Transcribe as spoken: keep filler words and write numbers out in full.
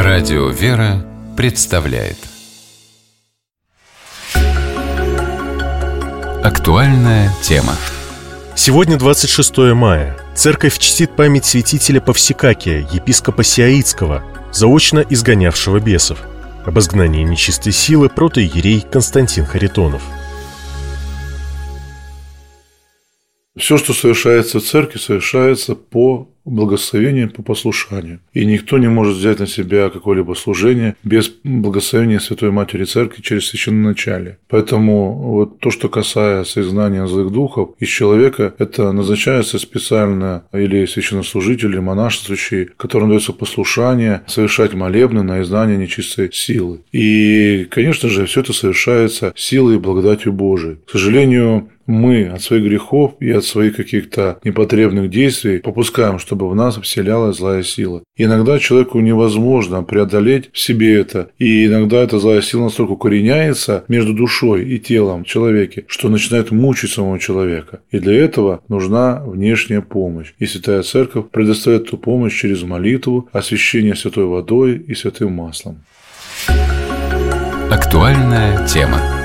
Радио «Вера» представляет актуальная тема. Сегодня двадцать шестое мая. Церковь чтит память святителя Павсикакия, епископа Сиаитского, заочно изгонявшего бесов. Об изгнании нечистой силы протоиерей Константин Харитонов. Все, что совершается в церкви, совершается по благословению, по послушанию. И никто не может взять на себя какое-либо служение без благословения Святой Матери Церкви через священноначалие. Поэтому вот то, что касается изгнания злых духов из человека, это назначается специально или священнослужители, или монашествующие, которым дается послушание совершать молебны на изгнание нечистой силы. И, конечно же, все это совершается силой и благодатью Божией. К сожалению, мы от своих грехов и от своих каких-то непотребных действий попускаем, чтобы в нас вселялась злая сила. И иногда человеку невозможно преодолеть в себе это, и иногда эта злая сила настолько укореняется между душой и телом в человеке, что начинает мучить самого человека. И для этого нужна внешняя помощь. И Святая Церковь предоставляет эту помощь через молитву, освящение святой водой и святым маслом. Актуальная тема.